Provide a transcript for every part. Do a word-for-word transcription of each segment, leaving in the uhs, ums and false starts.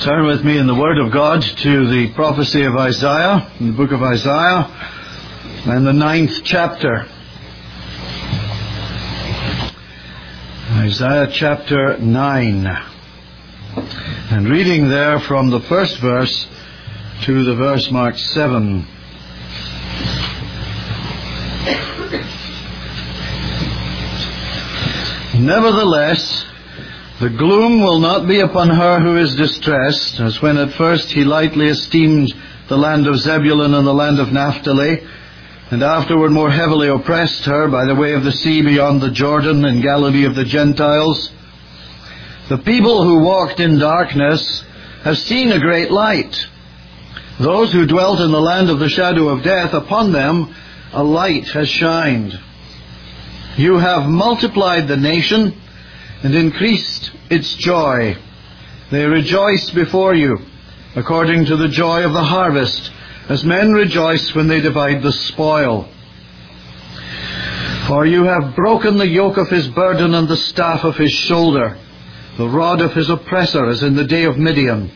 Turn with me in the Word of God to the prophecy of Isaiah, in the book of Isaiah, and the ninth chapter. Isaiah chapter nine. And reading there from the first verse to the verse marked seven. Nevertheless, the gloom will not be upon her who is distressed, as when at first he lightly esteemed the land of Zebulun and the land of Naphtali, and afterward more heavily oppressed her by the way of the sea beyond the Jordan in Galilee of the Gentiles. The people who walked in darkness have seen a great light. Those who dwelt in the land of the shadow of death, upon them a light has shined. You have multiplied the nation and increased its joy. They rejoice before you, according to the joy of the harvest, as men rejoice when they divide the spoil. For you have broken the yoke of his burden and the staff of his shoulder, the rod of his oppressor, as in the day of Midian.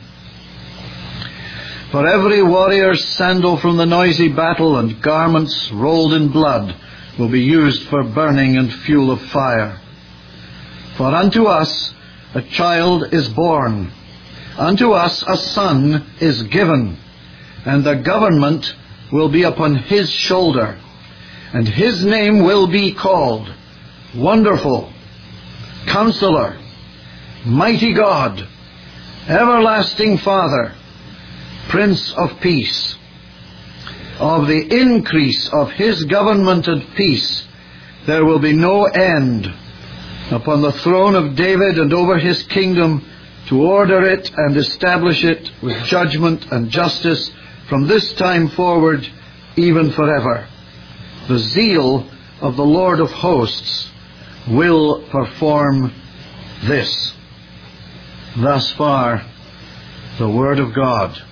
For every warrior's sandal from the noisy battle and garments rolled in blood will be used for burning and fuel of fire. For unto us a child is born, unto us a son is given, and the government will be upon his shoulder, and his name will be called Wonderful, Counselor, Mighty God, Everlasting Father, Prince of Peace. Of the increase of his government and peace there will be no end, upon the throne of David and over his kingdom, to order it and establish it with judgment and justice from this time forward, even forever. The zeal of the Lord of hosts will perform this. Thus far, the Word of God.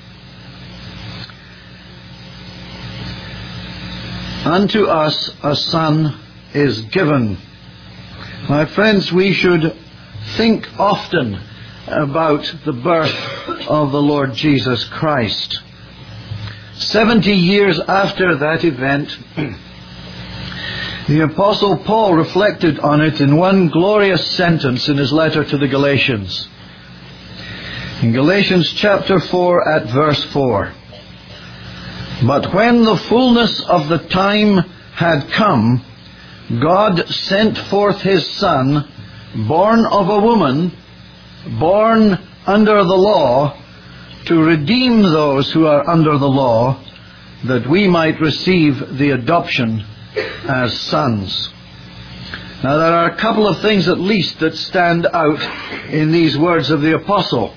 Unto us a son is given. My friends, we should think often about the birth of the Lord Jesus Christ. Seventy years after that event, the Apostle Paul reflected on it in one glorious sentence in his letter to the Galatians. In Galatians chapter four at verse four. But when the fullness of the time had come, God sent forth his Son, born of a woman, born under the law, to redeem those who are under the law, that we might receive the adoption as sons. Now there are a couple of things at least that stand out in these words of the Apostle.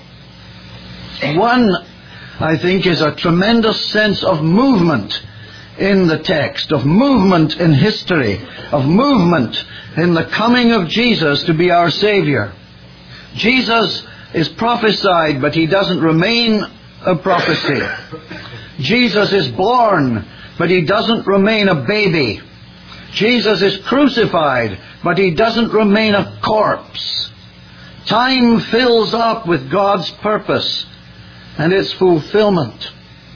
One, I think, is a tremendous sense of movement in the text, of movement in history, of movement in the coming of Jesus to be our Savior. Jesus is prophesied, but he doesn't remain a prophecy. Jesus is born, but he doesn't remain a baby. Jesus is crucified, but he doesn't remain a corpse. Time fills up with God's purpose and its fulfillment.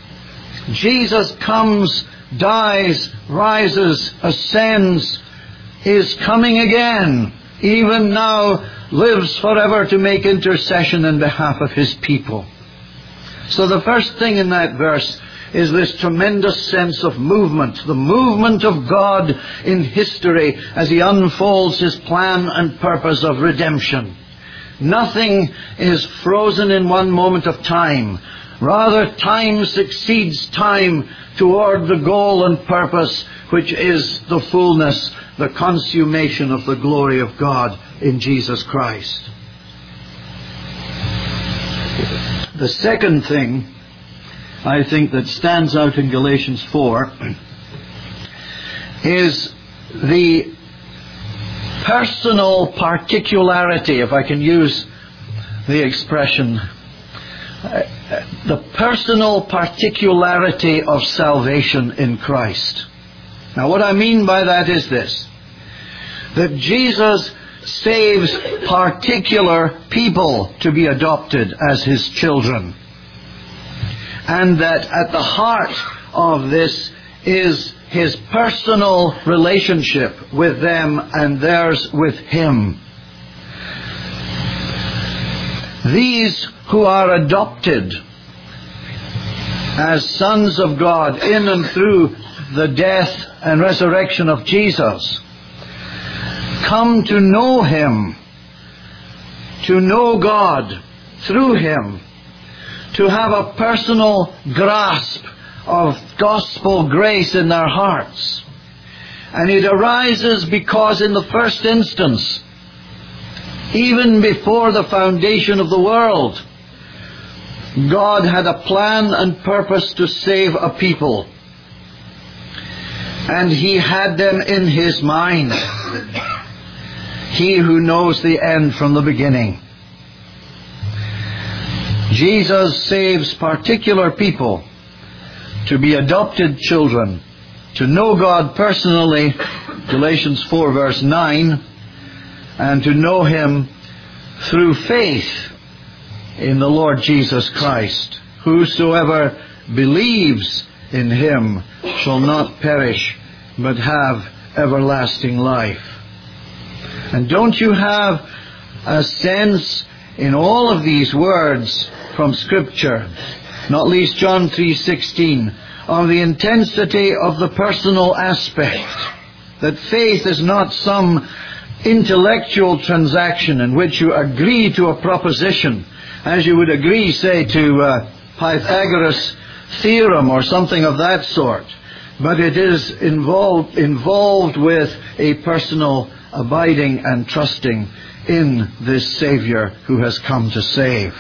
Jesus comes, dies, rises, ascends, is coming again, even now lives forever to make intercession in behalf of his people. So the first thing in that verse is this tremendous sense of movement, the movement of God in history as he unfolds his plan and purpose of redemption. Nothing is frozen in one moment of time. Rather, time succeeds time toward the goal and purpose, which is the fullness, the consummation of the glory of God in Jesus Christ. The second thing, I think, that stands out in Galatians four is the personal particularity, if I can use the expression, the personal particularity of salvation in Christ. Now, what I mean by that is this, that Jesus saves particular people to be adopted as His children. And that at the heart of this is His personal relationship with them and theirs with Him. These who are adopted as sons of God in and through the death and resurrection of Jesus come to know Him, to know God through Him, to have a personal grasp of gospel grace in their hearts. And it arises because in the first instance, even before the foundation of the world, God had a plan and purpose to save a people. And He had them in His mind. He who knows the end from the beginning. Jesus saves particular people to be adopted children, to know God personally, Galatians four verse nine, and to know Him through faith in the Lord Jesus Christ. Whosoever believes in Him shall not perish, but have everlasting life. And don't you have a sense in all of these words from Scripture, not least John three sixteen, of the intensity of the personal aspect? That faith is not some intellectual transaction in which you agree to a proposition, as you would agree, say, to uh, Pythagoras' theorem or something of that sort. But it is involved, involved with a personal abiding and trusting in this Savior who has come to save.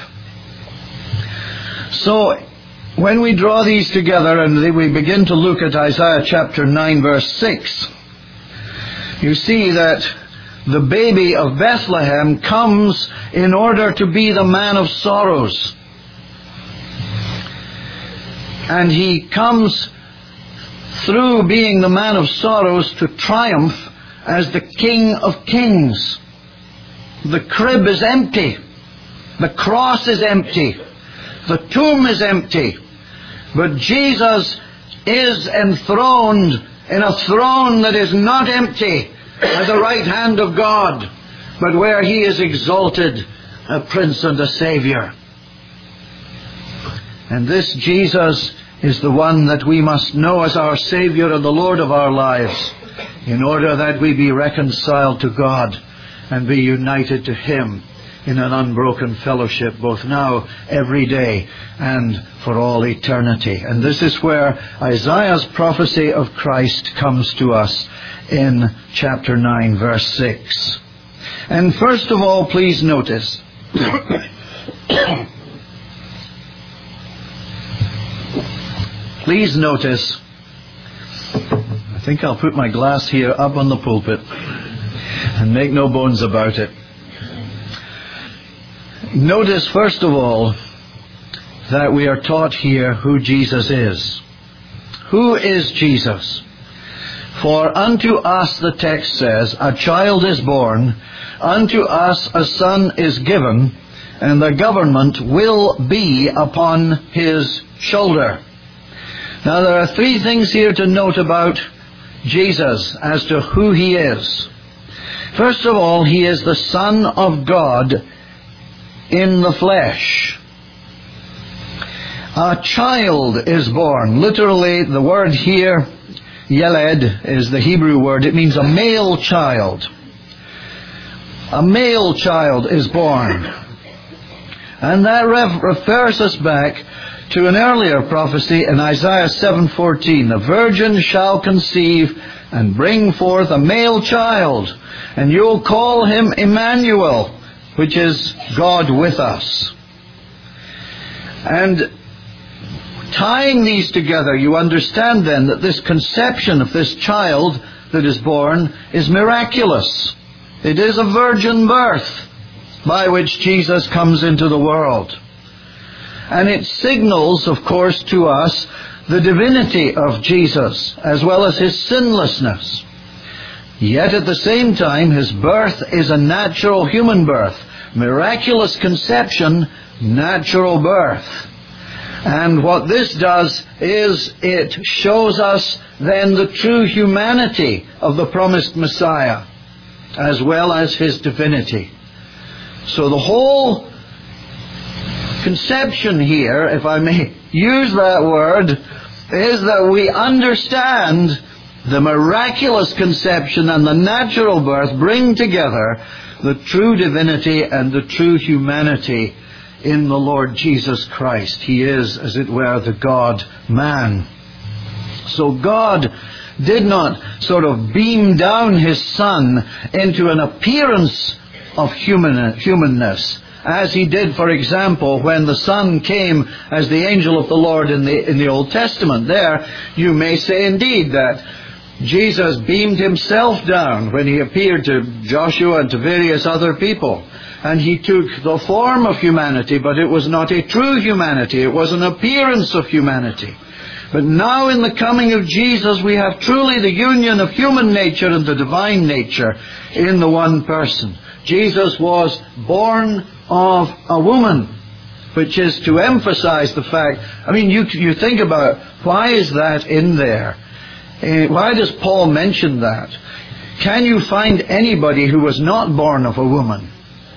So, when we draw these together and we begin to look at Isaiah chapter nine verse six, you see that the baby of Bethlehem comes in order to be the man of sorrows. And He comes through being the man of sorrows to triumph as the King of Kings. The crib is empty. The cross is empty. The tomb is empty. But Jesus is enthroned in a throne that is not empty at the right hand of God, but where He is exalted, a Prince and a Savior. And this Jesus is the one that we must know as our Savior and the Lord of our lives, in order that we be reconciled to God and be united to Him in an unbroken fellowship, both now, every day, and for all eternity. And this is where Isaiah's prophecy of Christ comes to us in chapter nine, verse six. And first of all, please notice please notice I think I'll put my glass here up on the pulpit and make no bones about it. Notice first of all that we are taught here who Jesus is. Who is Jesus? For unto us, the text says, a child is born, unto us a son is given, and the government will be upon His shoulder. Now there are three things here to note about Jesus as to who He is. First of all, He is the Son of God in the flesh. A child is born. Literally, the word here, Yeled, is the Hebrew word. It means a male child. A male child is born. And that ref- refers us back to an earlier prophecy in Isaiah seven fourteen. The virgin shall conceive and bring forth a male child, and you'll call him Emmanuel, which is God with us. And tying these together, you understand then that this conception of this child that is born is miraculous. It is a virgin birth by which Jesus comes into the world. And it signals, of course, to us the divinity of Jesus as well as His sinlessness. Yet at the same time, his birth is a natural human birth. Miraculous conception, natural birth. And what this does is it shows us then the true humanity of the promised Messiah, as well as his divinity. So the whole conception here, if I may use that word, is that we understand the miraculous conception and the natural birth bring together the true divinity and the true humanity in the Lord Jesus Christ. He is, as it were, the God-man. So God did not sort of beam down his Son into an appearance of human, humanness, as he did, for example, when the Son came as the angel of the Lord in the, in the Old Testament. There, you may say indeed that Jesus beamed himself down when he appeared to Joshua and to various other people. And he took the form of humanity, but it was not a true humanity. It was an appearance of humanity. But now in the coming of Jesus, we have truly the union of human nature and the divine nature in the one person. Jesus was born of a woman, which is to emphasize the fact, I mean, you, you think about, why is that in there? Uh, why does Paul mention that? Can you find anybody who was not born of a woman?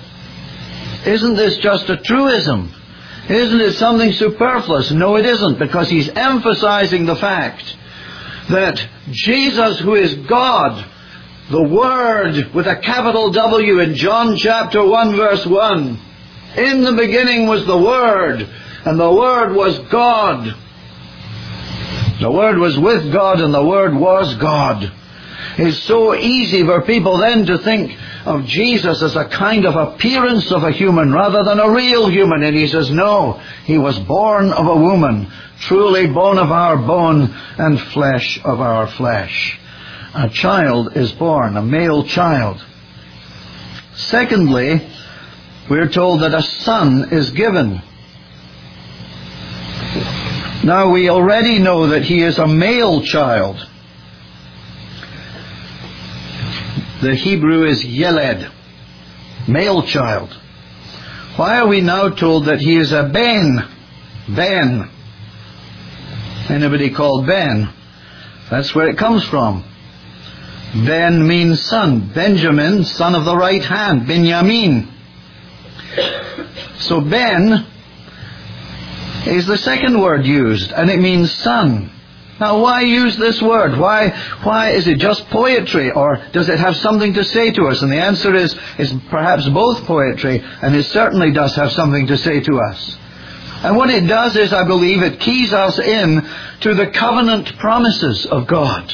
Isn't this just a truism? Isn't it something superfluous? No, it isn't, because he's emphasizing the fact that Jesus, who is God, the Word with a capital W in John chapter one verse one, in the beginning was the Word, and the Word was God. The Word was with God, and the Word was God. It's so easy for people then to think of Jesus as a kind of appearance of a human rather than a real human. And he says, no, he was born of a woman, truly bone of our bone and flesh of our flesh. A child is born, a male child. Secondly, we're told that a son is given. Now, we already know that he is a male child. The Hebrew is Yeled, male child. Why are we now told that he is a Ben? Ben. Anybody called Ben? That's where it comes from. Ben means son. Benjamin, son of the right hand. Binyamin. So Ben is the second word used, and it means son. Now, why use this word? Why, why is it just poetry, or does it have something to say to us? And the answer is, is perhaps both poetry, and it certainly does have something to say to us. And what it does is, I believe, it keys us in to the covenant promises of God.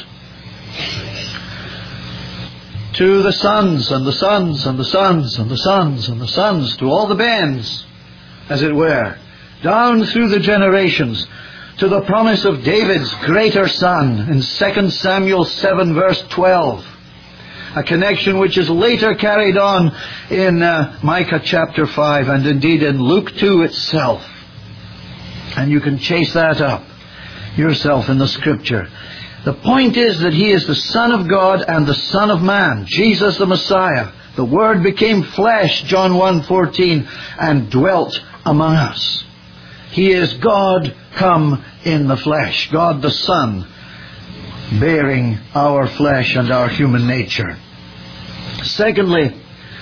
To the sons, and the sons, and the sons, and the sons, and the sons, to all the Bens, as it were, down through the generations, to the promise of David's greater son in Second Samuel seven verse twelve. A connection which is later carried on in uh, Micah chapter five, and indeed in Luke two itself. And you can chase that up yourself in the Scripture. The point is that he is the Son of God and the Son of Man, Jesus the Messiah. The Word became flesh, John one fourteen, and dwelt among us. He is God come in the flesh, God the Son, bearing our flesh and our human nature. Secondly,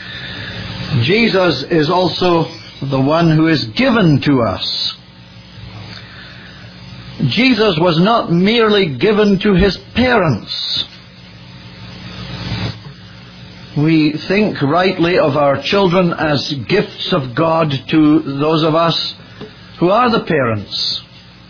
Jesus is also the one who is given to us. Jesus was not merely given to his parents. We think rightly of our children as gifts of God to those of us who are the parents.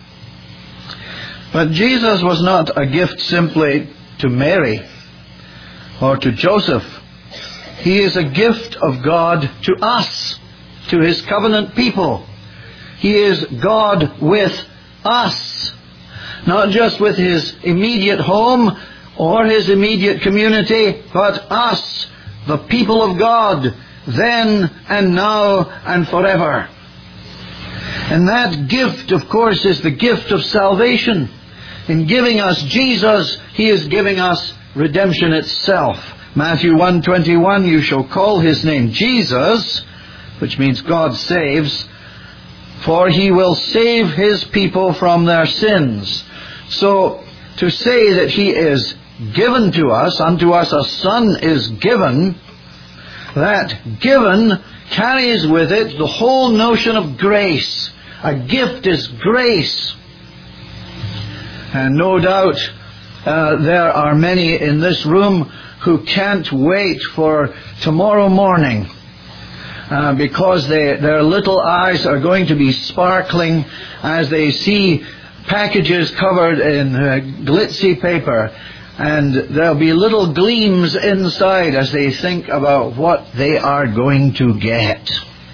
But Jesus was not a gift simply to Mary or to Joseph. He is a gift of God to us, to his covenant people. He is God with us, not just with his immediate home or his immediate community, but us, the people of God, then and now and forever. And that gift, of course, is the gift of salvation. In giving us Jesus, he is giving us redemption itself. Matthew one twenty-one, you shall call his name Jesus, which means God saves, for he will save his people from their sins. So, to say that he is given to us, unto us a son is given, that given carries with it the whole notion of grace. A gift is grace. And no doubt uh, there are many in this room who can't wait for tomorrow morning uh, because they, their little eyes are going to be sparkling as they see packages covered in uh, glitzy paper, and there'll be little gleams inside as they think about what they are going to get.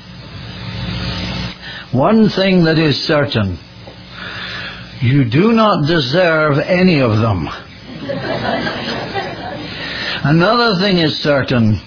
One thing that is certain, you do not deserve any of them. Another thing is certain,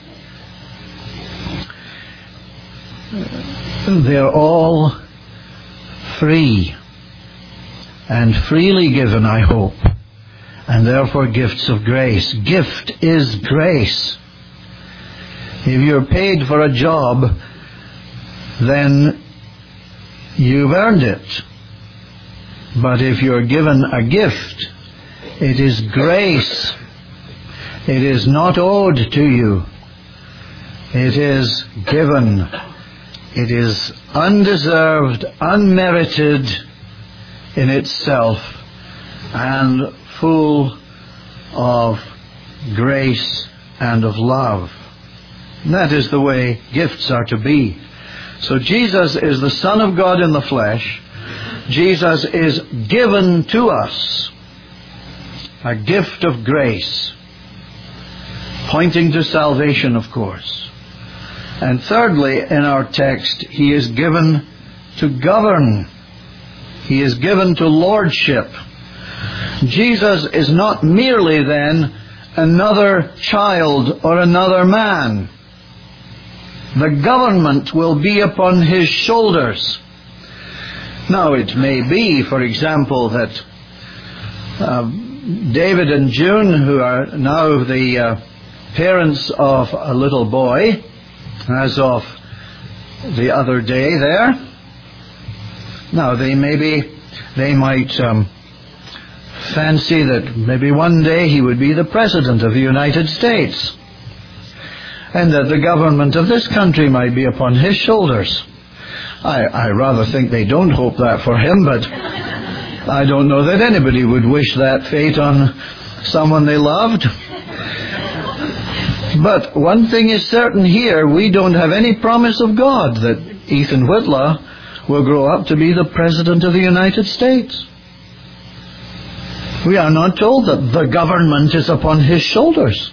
they're all free, and freely given, I hope, and therefore gifts of grace. Gift is grace. If you're paid for a job, then you've earned it. But if you're given a gift, it is grace. It is not owed to you. It is given. It is undeserved, unmerited in itself, and full of grace and of love. And that is the way gifts are to be. So Jesus is the Son of God in the flesh. Jesus is given to us, a gift of grace, pointing to salvation, of course. And thirdly, in our text, he is given to govern. He is given to lordship. Jesus is not merely then another child or another man. The government will be upon his shoulders. Now, it may be, for example, that uh, David and June, who are now the uh, parents of a little boy, as of the other day there, now they maybe, they might um, fancy that maybe one day he would be the President of the United States, and that the government of this country might be upon his shoulders. I, I rather think they don't hope that for him, but I don't know that anybody would wish that fate on someone they loved. But one thing is certain here, we don't have any promise of God that Ethan Whitlaw will grow up to be the President of the United States. We are not told that the government is upon his shoulders.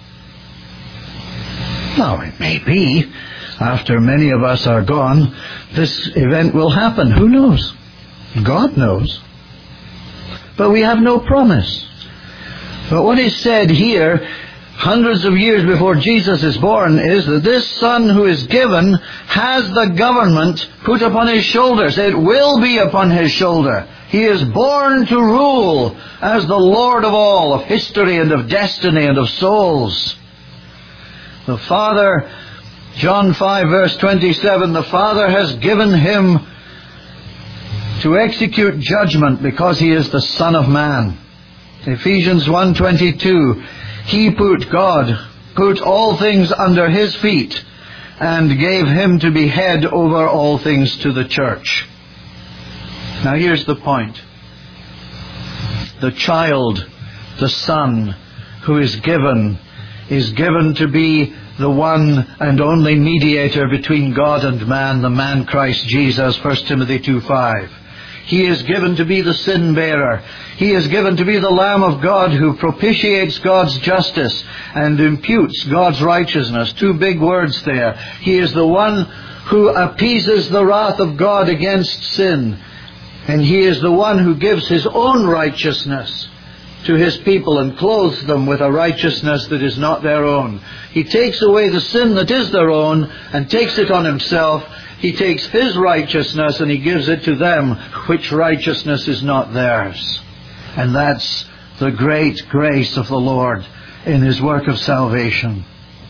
Now, it may be, after many of us are gone, this event will happen. Who knows? God knows. But we have no promise. But what is said here, hundreds of years before Jesus is born, is that this Son who is given has the government put upon his shoulders. It will be upon his shoulder. He is born to rule as the Lord of all, of history and of destiny and of souls. The Father, John five verse twenty-seven, the Father has given him to execute judgment because he is the Son of Man. Ephesians one twenty-two, he put God, put all things under his feet and gave him to be head over all things to the church. Now here's the point. The child, the Son who is given, is given to be the one and only mediator between God and man, the man Christ Jesus, First Timothy two five. He is given to be the sin bearer. He is given to be the Lamb of God who propitiates God's justice and imputes God's righteousness. Two big words there. He is the one who appeases the wrath of God against sin. And he is the one who gives his own righteousness to his people and clothes them with a righteousness that is not their own. He takes away the sin that is their own and takes it on himself. He takes his righteousness and he gives it to them, which righteousness is not theirs. And that's the great grace of the Lord in His work of salvation.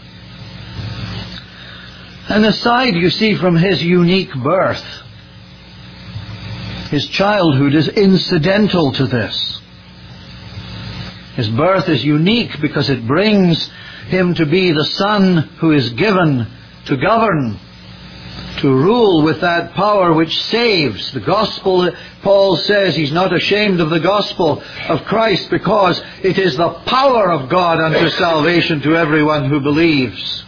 And aside, you see, from His unique birth, His childhood is incidental to this. His birth is unique because it brings Him to be the Son who is given to govern, to rule with that power which saves. The gospel, Paul says, he's not ashamed of the gospel of Christ because it is the power of God unto salvation to everyone who believes.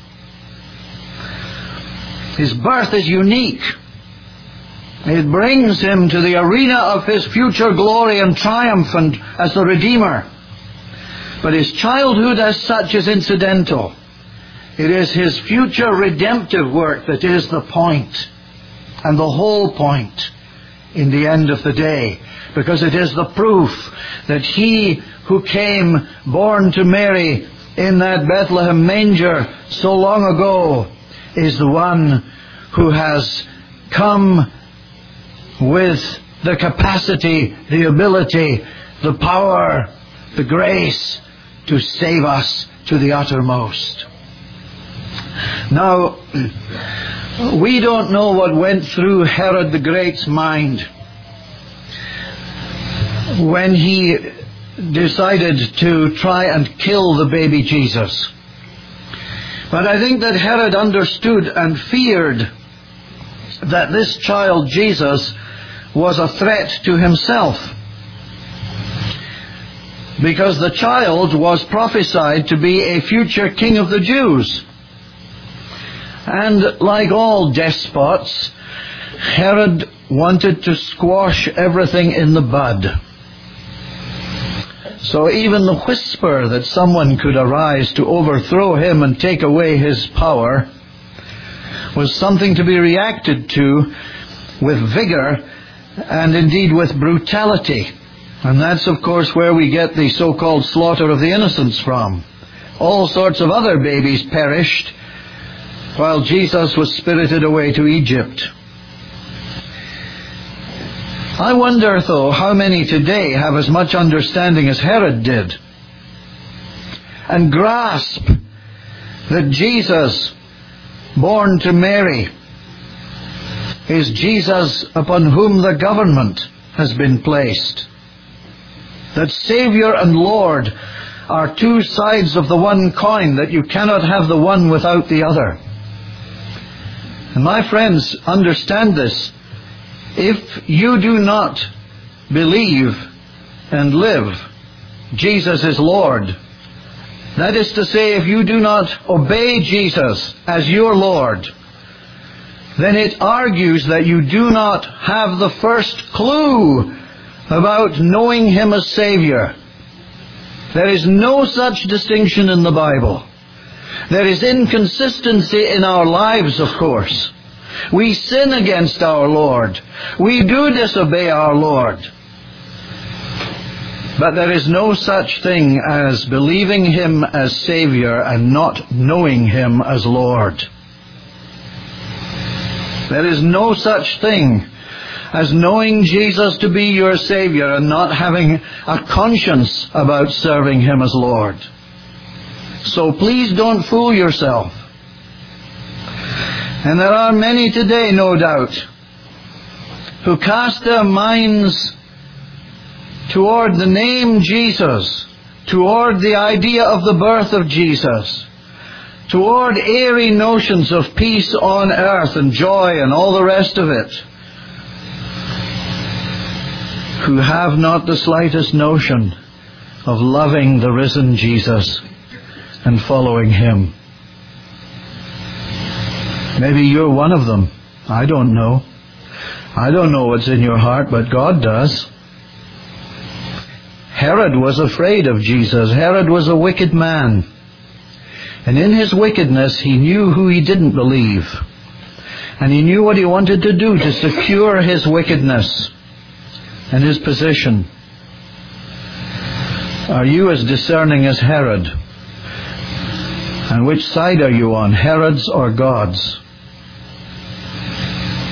His birth is unique. It brings Him to the arena of His future glory and triumph and as the Redeemer. But His childhood as such is incidental. It is His future redemptive work that is the point, and the whole point in the end of the day, because it is the proof that He who came born to Mary in that Bethlehem manger so long ago is the one who has come with the capacity, the ability, the power, the grace to save us to the uttermost. Now, we don't know what went through Herod the Great's mind when he decided to try and kill the baby Jesus. But I think that Herod understood and feared that this child Jesus was a threat to himself, because the child was prophesied to be a future king of the Jews. And like all despots, Herod wanted to squash everything in the bud. So even the whisper that someone could arise to overthrow him and take away his power was something to be reacted to with vigor and indeed with brutality. And that's, of course, where we get the so-called slaughter of the innocents from. All sorts of other babies perished while Jesus was spirited away to Egypt. I wonder, though, how many today have as much understanding as Herod did and grasp that Jesus, born to Mary, is Jesus upon whom the government has been placed. That Saviour and Lord are two sides of the one coin, that you cannot have the one without the other. And my friends, understand this. If you do not believe and live Jesus is Lord, that is to say, if you do not obey Jesus as your Lord, then it argues that you do not have the first clue about knowing Him as Saviour. There is no such distinction in the Bible. There is inconsistency in our lives, of course. We sin against our Lord. We do disobey our Lord. But there is no such thing as believing Him as Saviour and not knowing Him as Lord. There is no such thing as knowing Jesus to be your Saviour and not having a conscience about serving Him as Lord. So please don't fool yourself. And there are many today, no doubt, who cast their minds toward the name Jesus, toward the idea of the birth of Jesus, toward airy notions of peace on earth and joy and all the rest of it, who have not the slightest notion of loving the risen Jesus and following Him. Maybe you're one of them. I don't know. I don't know what's in your heart, but God does. Herod was afraid of Jesus. Herod was a wicked man. And in his wickedness, he knew who he didn't believe. And he knew what he wanted to do to secure his wickedness and his position. Are you as discerning as Herod? And which side are you on, Herod's or God's?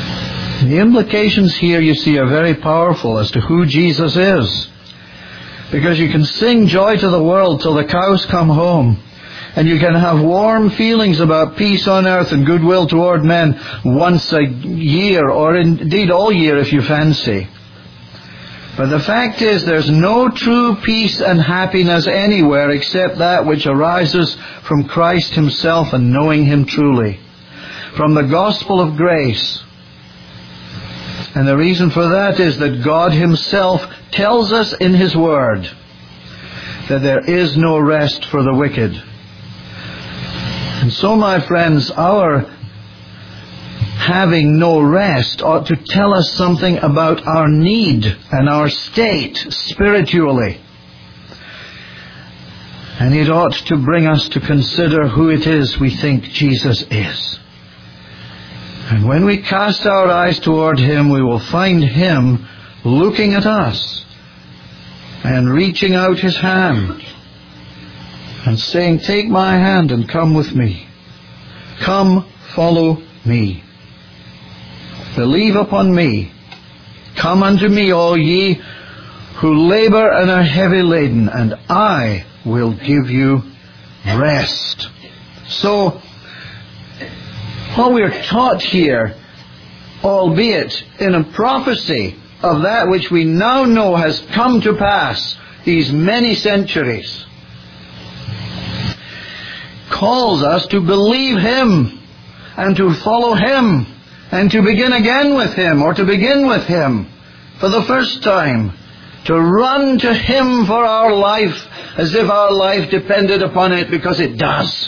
The implications here, you see, are very powerful as to who Jesus is. Because you can sing joy to the world till the cows come home. And you can have warm feelings about peace on earth and goodwill toward men once a year, or indeed all year if you fancy. But the fact is, there's no true peace and happiness anywhere except that which arises from Christ Himself and knowing Him truly, from the gospel of grace. And the reason for that is that God Himself tells us in His Word that there is no rest for the wicked. And so, my friends, our having no rest ought to tell us something about our need and our state spiritually. And it ought to bring us to consider who it is we think Jesus is. And when we cast our eyes toward Him, we will find Him looking at us and reaching out His hand and saying, "Take my hand and come with me. Come, follow me. Believe upon me. Come unto me, all ye who labor and are heavy laden, and I will give you rest." So, what we are taught here, albeit in a prophecy of that which we now know has come to pass these many centuries, calls us to believe Him and to follow Him and to begin again with Him, or to begin with Him for the first time, to run to Him for our life as if our life depended upon it, because it does.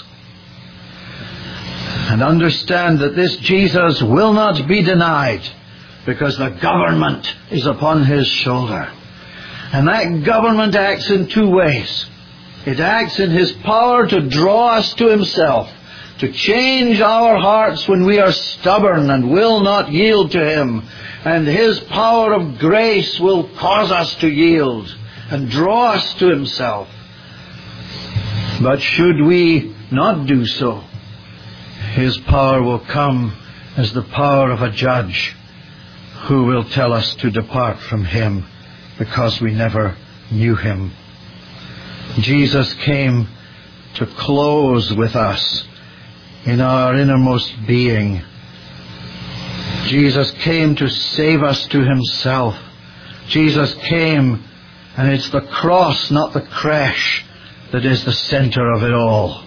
And understand that this Jesus will not be denied, because the government is upon His shoulder. And that government acts in two ways. It acts in His power to draw us to Himself, to change our hearts when we are stubborn and will not yield to Him. And His power of grace will cause us to yield and draw us to Himself. But should we not do so, His power will come as the power of a judge who will tell us to depart from Him because we never knew Him. Jesus came to close with us in our innermost being. Jesus came to save us to Himself. Jesus came, and it's the cross, not the creche, that is the center of it all.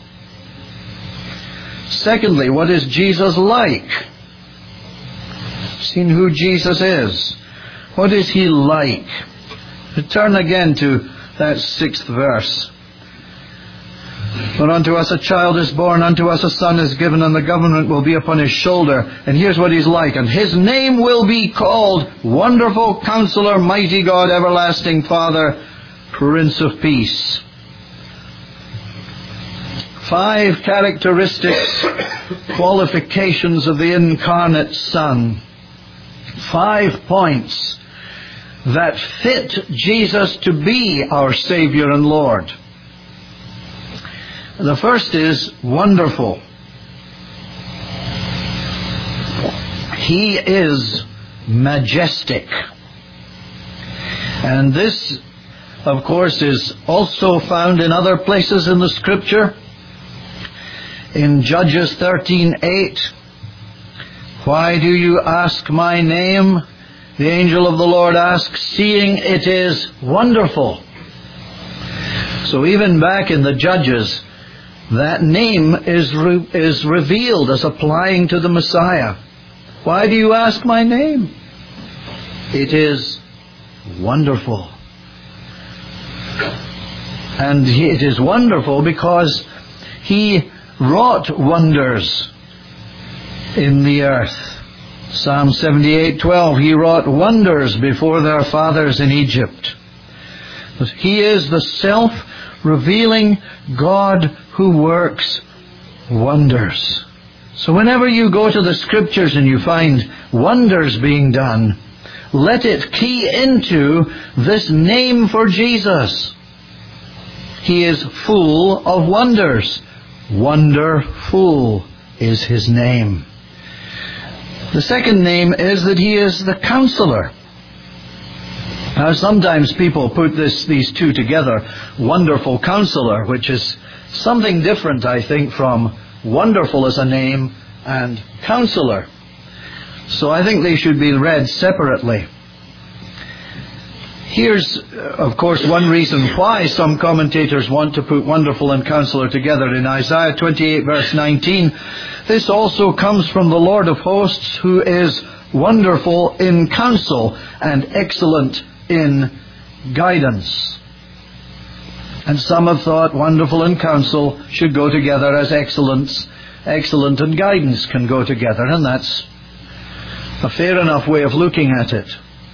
Secondly, what is Jesus like? Seen who Jesus is. What is He like? Return again to that sixth verse. "For unto us a child is born, unto us a son is given, and the government will be upon His shoulder." And here's what He's like. "And His name will be called Wonderful Counselor, Mighty God, Everlasting Father, Prince of Peace." Five characteristics, qualifications of the incarnate Son. Five points that fit Jesus to be our Savior and Lord. The first is wonderful. He is majestic. And this, of course, is also found in other places in the Scripture. In Judges thirteen eight, "Why do you ask my name?" the angel of the Lord asks, "seeing it is wonderful." So even back in the Judges, that name is re- is revealed as applying to the Messiah. "Why do you ask my name?" It is wonderful. And it is wonderful because He wrought wonders in the earth. Psalm seventy-eight twelve, "He wrought wonders before their fathers in Egypt." He is the self-revealing God who works wonders. So whenever you go to the Scriptures and you find wonders being done, let it key into this name for Jesus. He is full of wonders. Wonderful is His name. The second name is that He is the Counselor. Now, sometimes people put this, these two together, Wonderful Counselor, which is something different, I think, from Wonderful as a name and Counselor. So I think they should be read separately. Here's, of course, one reason why some commentators want to put Wonderful and Counselor together. In Isaiah twenty-eight, verse nineteen, this also comes from the Lord of hosts, who is wonderful in counsel and excellent in guidance. And some have thought wonderful and counsel should go together as excellence, excellent and guidance can go together, and that's a fair enough way of looking at it.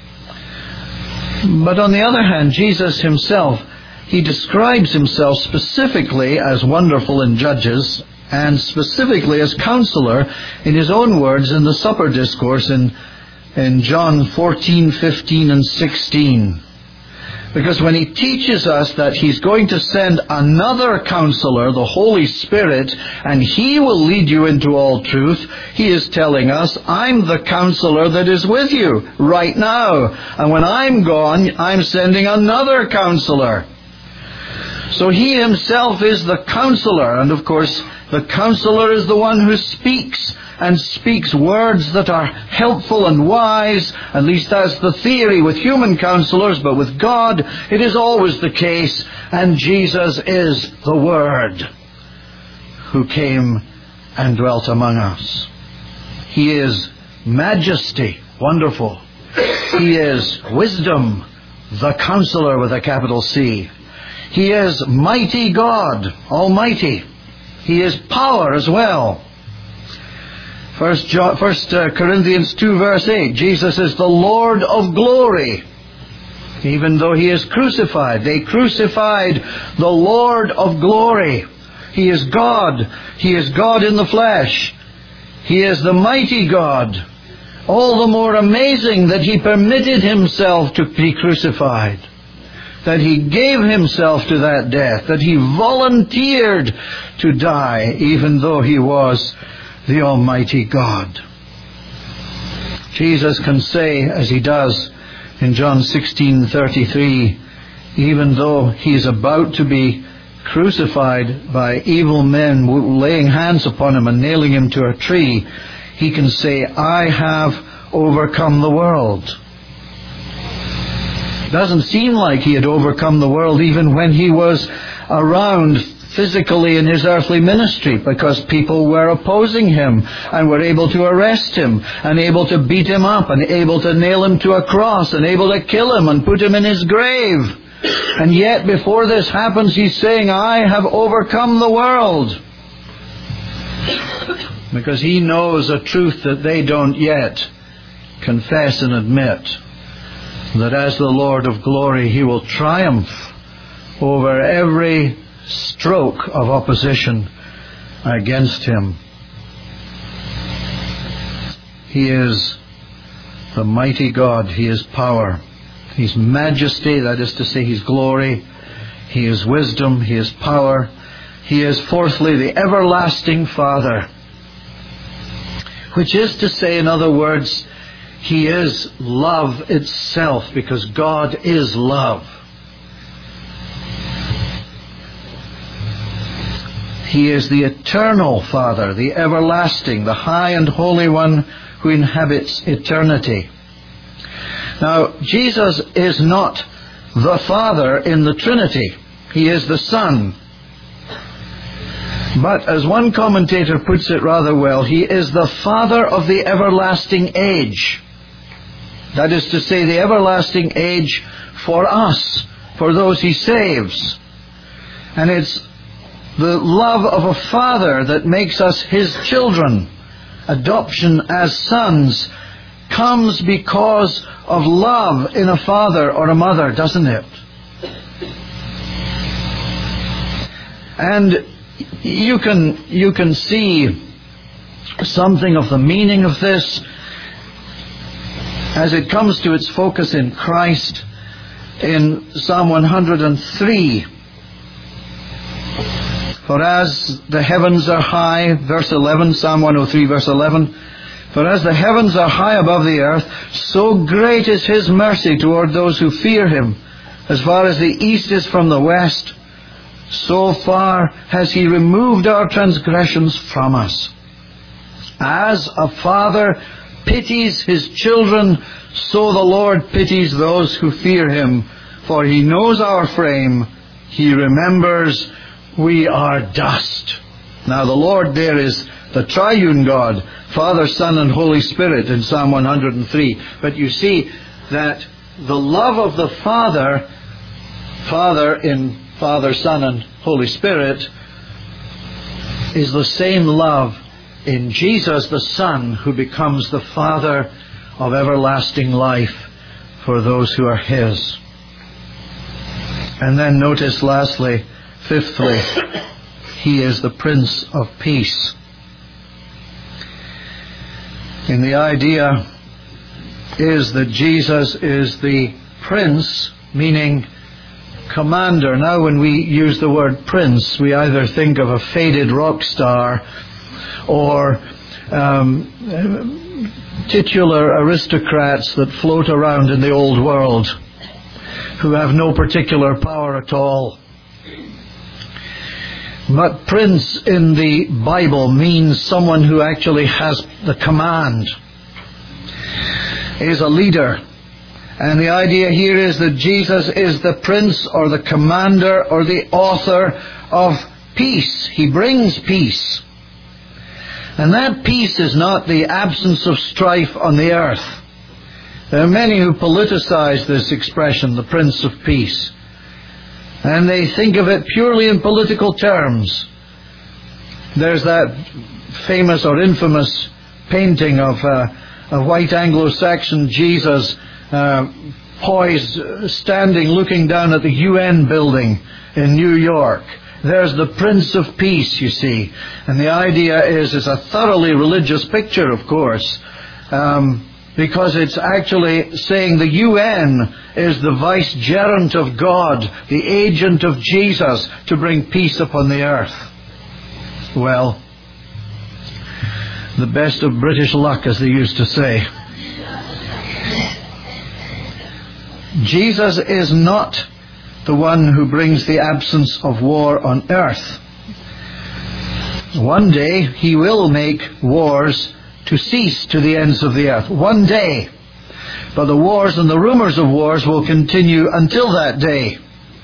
But on the other hand, Jesus himself, he describes himself specifically as wonderful in Judges and specifically as Counselor in his own words in the Supper Discourse in in John fourteen, fifteen and sixteen. Because when he teaches us that he's going to send another Counselor, the Holy Spirit, and he will lead you into all truth, he is telling us, I'm the Counselor that is with you right now. And when I'm gone, I'm sending another Counselor. So he himself is the Counselor, and of course, the Counselor is the one who speaks, and speaks words that are helpful and wise. At least that's the theory with human counselors, but with God it is always the case, and Jesus is the Word who came and dwelt among us. He is Majesty, wonderful. He is Wisdom, the Counselor with a capital C. He is Mighty God, Almighty. He is Power as well. First, John, First uh, Corinthians two, verse eight, Jesus is the Lord of glory. Even though he is crucified, they crucified the Lord of glory. He is God. He is God in the flesh. He is the mighty God. All the more amazing that he permitted himself to be crucified, that he gave himself to that death, that he volunteered to die, even though he was the Almighty God. Jesus can say, as he does in John sixteen thirty-three, even though he is about to be crucified by evil men laying hands upon him and nailing him to a tree, he can say, I have overcome the world. It doesn't seem like he had overcome the world even when he was around physically in his earthly ministry, because people were opposing him and were able to arrest him and able to beat him up and able to nail him to a cross and able to kill him and put him in his grave. And yet before this happens, he's saying, I have overcome the world. Because he knows a truth that they don't yet confess and admit, that as the Lord of glory, he will triumph over every stroke of opposition against him. He is the mighty God. He is power. He's majesty, that is to say, He's glory. He is wisdom. He is power. He is, fourthly, the everlasting Father, which is to say, in other words, He is love itself, because God is love. He is the eternal Father, the everlasting, the high and holy one who inhabits eternity. Now, Jesus is not the Father in the Trinity. He is the Son. But as one commentator puts it rather well, He is the Father of the everlasting age. That is to say, the everlasting age for us, for those He saves. And it's the love of a Father that makes us His children. Adoption as sons comes because of love in a father or a mother, doesn't it? And you can you can see something of the meaning of this as it comes to its focus in Christ in Psalm one hundred three. For as the heavens are high, verse eleven, Psalm one oh three, verse eleven, For as the heavens are high above the earth, so great is His mercy toward those who fear Him. As far as the east is from the west, so far has He removed our transgressions from us. As a father pities his children, so the Lord pities those who fear Him. For He knows our frame. He remembers we are dust. Now the Lord there is the triune God, Father, Son, and Holy Spirit in Psalm one hundred three. But you see that the love of the Father, Father in Father, Son, and Holy Spirit, is the same love in Jesus the Son, who becomes the Father of everlasting life for those who are His. And then notice lastly, fifthly, He is the Prince of Peace. And the idea is that Jesus is the Prince, meaning commander. Now when we use the word prince, we either think of a faded rock star or um, titular aristocrats that float around in the old world who have no particular power at all. But prince in the Bible means someone who actually has the command, is a leader. And the idea here is that Jesus is the prince or the commander or the author of peace. He brings peace. And that peace is not the absence of strife on the earth. There are many who politicize this expression, the Prince of Peace. And they think of it purely in political terms. There's that famous or infamous painting of uh, a white Anglo-Saxon Jesus uh, poised, standing, looking down at the U N building in New York. There's the Prince of Peace, you see. And the idea is, it's a thoroughly religious picture, of course, um, because it's actually saying the U N is the vicegerent of God, the agent of Jesus to bring peace upon the earth. Well, the best of British luck, as they used to say. Jesus is not the one who brings the absence of war on earth. One day He will make wars to cease to the ends of the earth. One day. But the wars and the rumors of wars will continue until that day.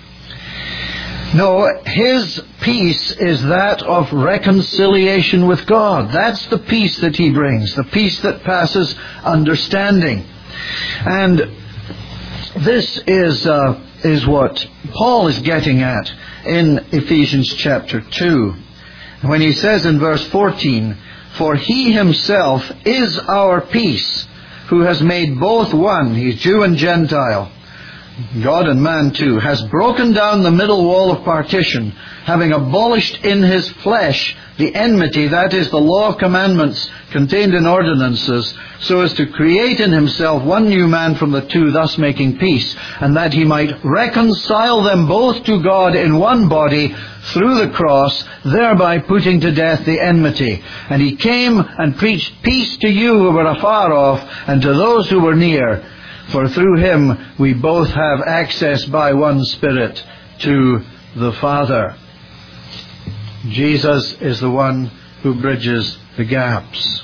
No, His peace is that of reconciliation with God. That's the peace that He brings, the peace that passes understanding. And this is uh, is what Paul is getting at in Ephesians chapter two. When he says in verse fourteen, "For He Himself is our peace, who has made both one," He's Jew and Gentile, God and man too, "has broken down the middle wall of partition, having abolished in His flesh the enmity," that is, the law of commandments contained in ordinances, "so as to create in Himself one new man from the two, thus making peace, and that He might reconcile them both to God in one body through the cross, thereby putting to death the enmity. And He came and preached peace to you who were afar off, and to those who were near. For through Him we both have access by one Spirit to the Father." Jesus is the one who bridges the gaps.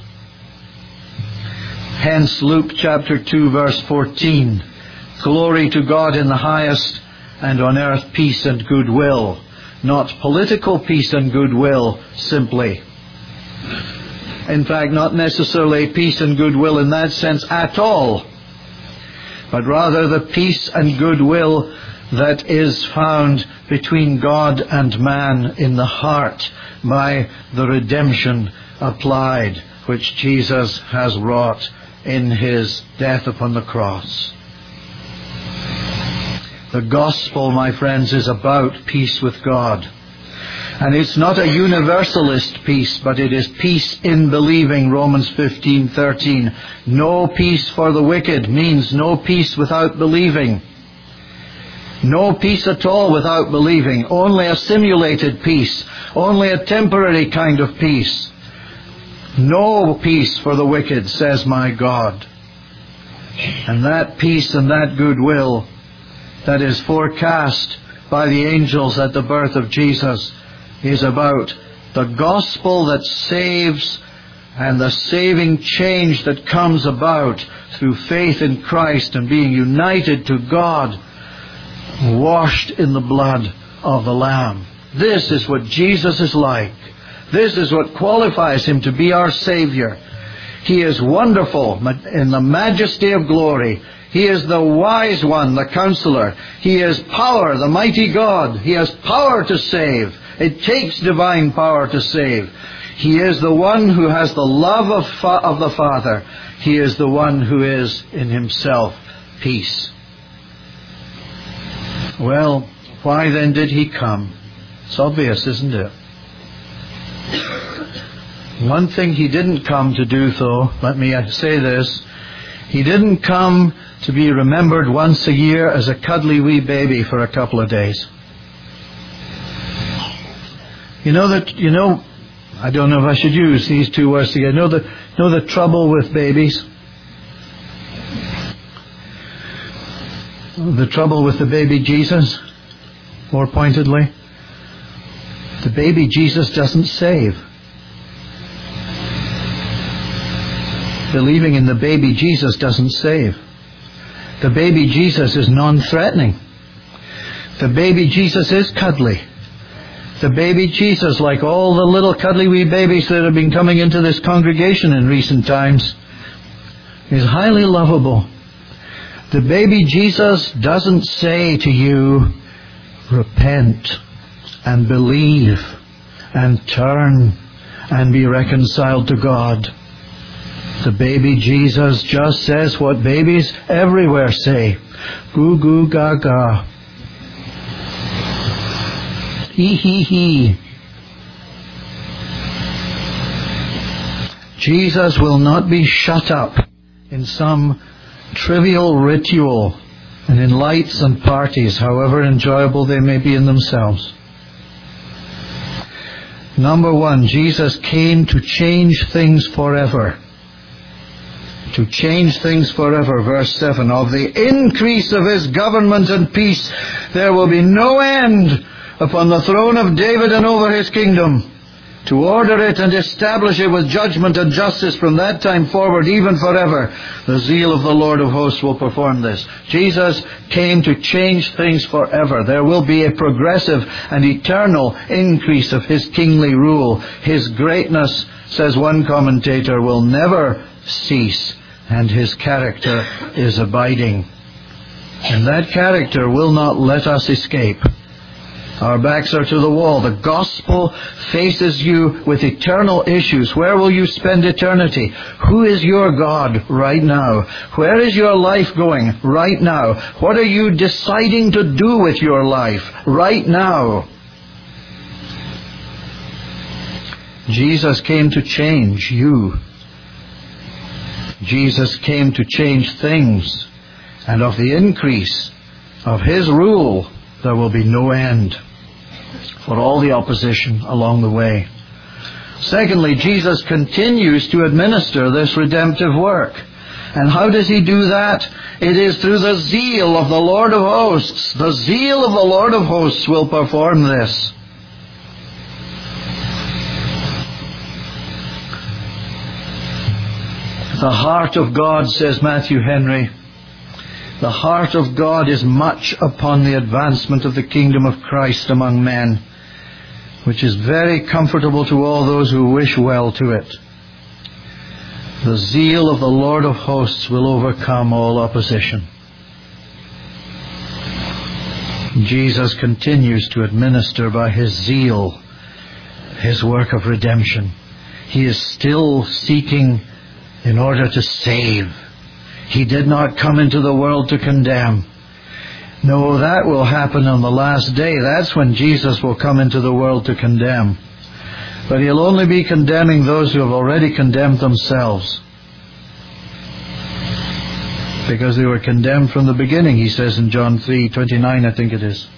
Hence Luke chapter two verse fourteen, "Glory to God in the highest, and on earth peace and goodwill." Not political peace and goodwill simply. In fact, not necessarily peace and goodwill in that sense at all, but rather the peace and goodwill that is found between God and man in the heart by the redemption applied, which Jesus has wrought in His death upon the cross. The gospel, my friends, is about peace with God. And it's not a universalist peace, but it is peace in believing. Romans fifteen thirteen. No peace for the wicked means no peace without believing. No peace at all without believing. Only a simulated peace. Only a temporary kind of peace. No peace for the wicked, says my God. And that peace and that goodwill that is forecast by the angels at the birth of Jesus is about the gospel that saves and the saving change that comes about through faith in Christ and being united to God, washed in the blood of the Lamb. This is what Jesus is like. This is what qualifies Him to be our Savior. He is wonderful in the majesty of glory. He is the wise one, the counselor. He is power, the mighty God. He has power to save. It takes divine power to save. He is the one who has the love of, fa- of the Father. He is the one who is in Himself peace. Well, why then did He come? It's obvious, isn't it? One thing He didn't come to do, though, let me say this. He didn't come to be remembered once a year as a cuddly wee baby for a couple of days. You know that, you know, I don't know if I should use these two words together. You know the, you know the trouble with babies? The trouble with the baby Jesus, more pointedly? The baby Jesus doesn't save. Believing in the baby Jesus doesn't save. The baby Jesus is non-threatening. The baby Jesus is cuddly. The baby Jesus, like all the little cuddly wee babies that have been coming into this congregation in recent times, is highly lovable. The baby Jesus doesn't say to you, repent and believe and turn and be reconciled to God. The baby Jesus just says what babies everywhere say. Goo goo gaga. Hee hee hee. Jesus will not be shut up in some trivial ritual and in lights and parties, however enjoyable they may be in themselves. Number one, Jesus came to change things forever. To change things forever. Verse seven, of the increase of His government and peace there will be no end upon the throne of David and over His kingdom, to order it and establish it with judgment and justice from that time forward, even forever. The zeal of the Lord of hosts will perform this. Jesus came to change things forever. There will be a progressive and eternal increase of His kingly rule. His greatness, says one commentator, will never cease, and His character is abiding. And that character will not let us escape. Our backs are to the wall. The gospel faces you with eternal issues. Where will you spend eternity? Who is your God right now? Where is your life going right now? What are you deciding to do with your life right now? Jesus came to change you. Jesus came to change things. And of the increase of His rule, there will be no end for all the opposition along the way. Secondly, Jesus continues to administer this redemptive work. And how does He do that? It is through the zeal of the Lord of hosts. The zeal of the Lord of hosts will perform this. The heart of God, says Matthew Henry, the heart of God is much upon the advancement of the kingdom of Christ among men, which is very comfortable to all those who wish well to it. The zeal of the Lord of hosts will overcome all opposition. Jesus continues to administer by His zeal His work of redemption. He is still seeking in order to save. He did not come into the world to condemn. No, that will happen on the last day. That's when Jesus will come into the world to condemn. But He'll only be condemning those who have already condemned themselves. Because they were condemned from the beginning, He says in John three twenty-nine, I think it is.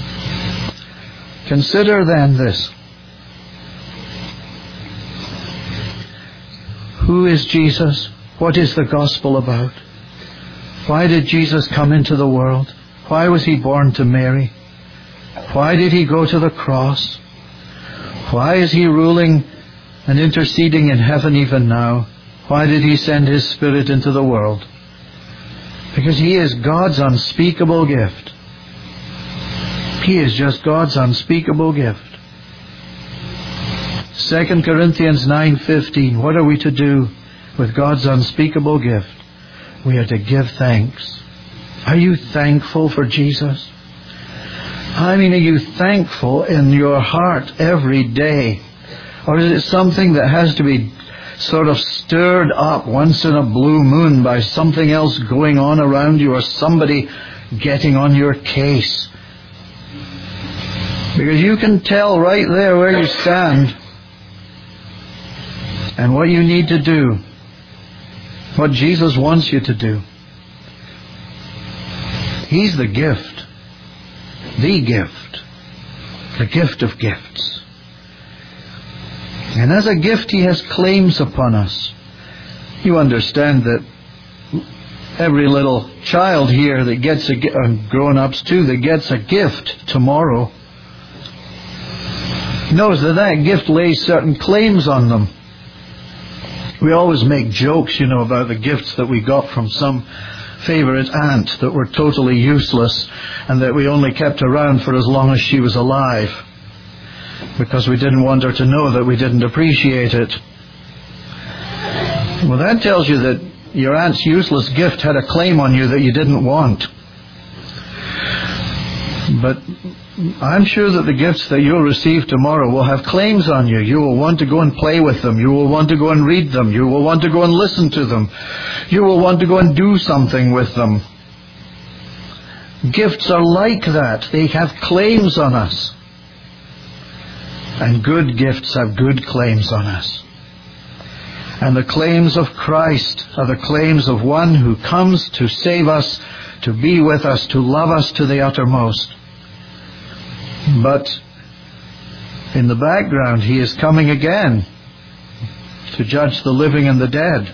Consider then this. Who is Jesus? What is the gospel about? Why did Jesus come into the world? Why was he born to Mary? Why did he go to the cross? Why is he ruling and interceding in heaven even now? Why did he send his Spirit into the world? Because he is God's unspeakable gift. He is just God's unspeakable gift. Second Corinthians nine fifteen. What are we to do with God's unspeakable gift? We are to give thanks. Are you thankful for Jesus? I mean, are you thankful in your heart every day? Or is it something that has to be sort of stirred up once in a blue moon by something else going on around you or somebody getting on your case? Because you can tell right there where you stand and what you need to do, what Jesus wants you to do. He's the gift, the gift, the gift of gifts. And as a gift, he has claims upon us. You understand that every little child here that gets a gift, and grown-ups too, that gets a gift tomorrow, knows that that gift lays certain claims on them. We always make jokes, you know, about the gifts that we got from some favourite aunt that were totally useless and that we only kept around for as long as she was alive, because we didn't want her to know that we didn't appreciate it. Well, that tells you that your aunt's useless gift had a claim on you that you didn't want. But I'm sure that the gifts that you'll receive tomorrow will have claims on you. You will want to go and play with them. You will want to go and read them. You will want to go and listen to them. You will want to go and do something with them. Gifts are like that. They have claims on us. And good gifts have good claims on us. And the claims of Christ are the claims of one who comes to save us, to be with us, to love us to the uttermost. But in the background, he is coming again to judge the living and the dead.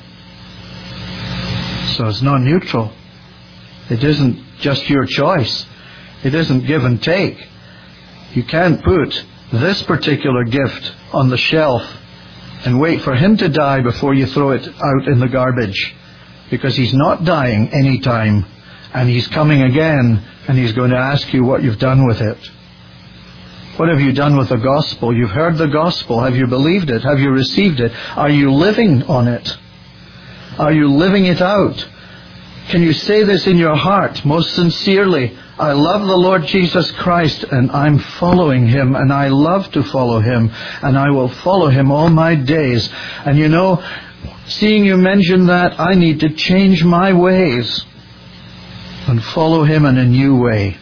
So it's not neutral. It isn't just your choice. It isn't give and take. You can't put this particular gift on the shelf and wait for him to die before you throw it out in the garbage, because he's not dying any time, and he's coming again, and he's going to ask you what you've done with it. What have you done with the gospel? You've heard the gospel. Have you believed it? Have you received it? Are you living on it? Are you living it out? Can you say this in your heart most sincerely? I love the Lord Jesus Christ, and I'm following him, and I love to follow him, and I will follow him all my days. And you know, seeing you mention that, I need to change my ways and follow him in a new way.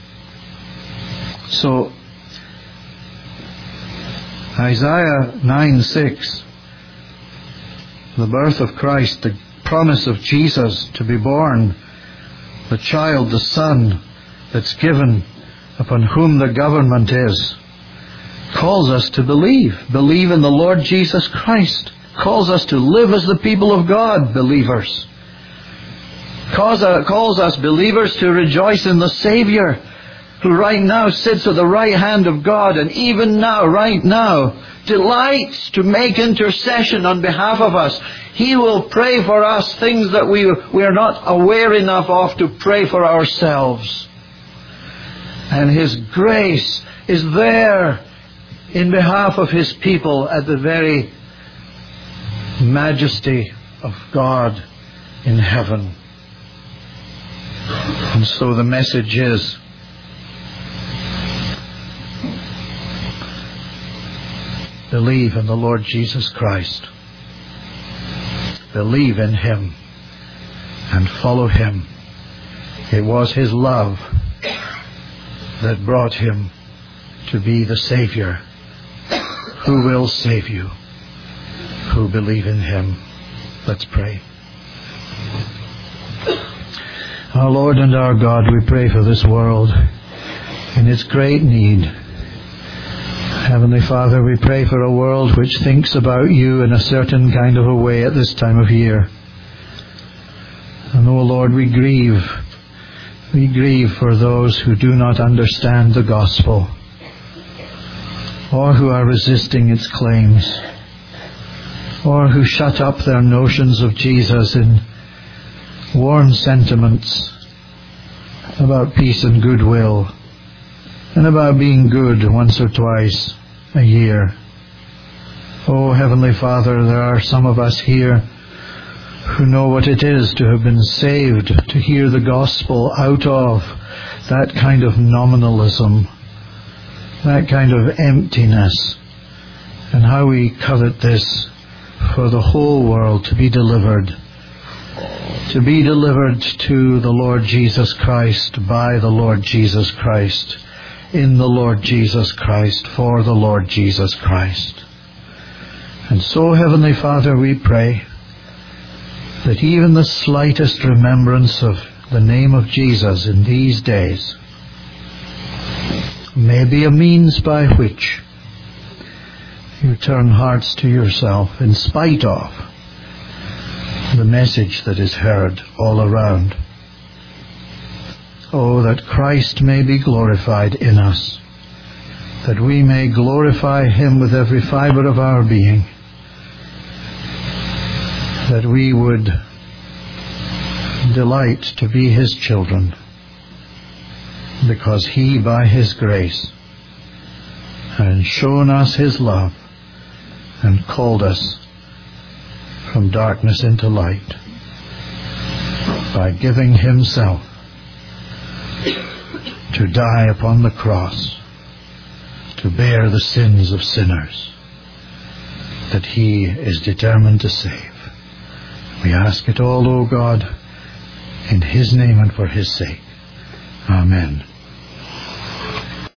So, Isaiah nine six, the birth of Christ, the promise of Jesus to be born, the child, the son that's given, upon whom the government is, calls us to believe. Believe in the Lord Jesus Christ. Calls us to live as the people of God, believers. Calls, uh, calls us, believers, to rejoice in the Savior, who right now sits at the right hand of God, and even now, right now, delights to make intercession on behalf of us. He will pray for us things that we, we are not aware enough of to pray for ourselves. And his grace is there in behalf of his people at the very majesty of God in heaven. And so the message is, believe in the Lord Jesus Christ. Believe in him and follow him. It was his love that brought him to be the Savior who will save you, who believe in him. Let's pray. Our Lord and our God, we pray for this world in its great need Heavenly Father, we pray for a world which thinks about you in a certain kind of a way at this time of year. And oh Lord, we grieve. We grieve for those who do not understand the gospel, or who are resisting its claims, or who shut up their notions of Jesus in warm sentiments about peace and goodwill, and about being good once or twice a year. Oh, Heavenly Father, there are some of us here who know what it is to have been saved, to hear the gospel out of that kind of nominalism, that kind of emptiness, and how we covet this for the whole world to be delivered, to be delivered to the Lord Jesus Christ, by the Lord Jesus Christ, in the Lord Jesus Christ, for the Lord Jesus Christ. And so, Heavenly Father, we pray that even the slightest remembrance of the name of Jesus in these days may be a means by which you turn hearts to yourself in spite of the message that is heard all around. Oh, that Christ may be glorified in us, that we may glorify Him with every fibre of our being, that we would delight to be His children, because He, by His grace, has shown us His love and called us from darkness into light by giving Himself to die upon the cross, to bear the sins of sinners that He is determined to save. We ask it all, O God, in His name and for His sake. Amen.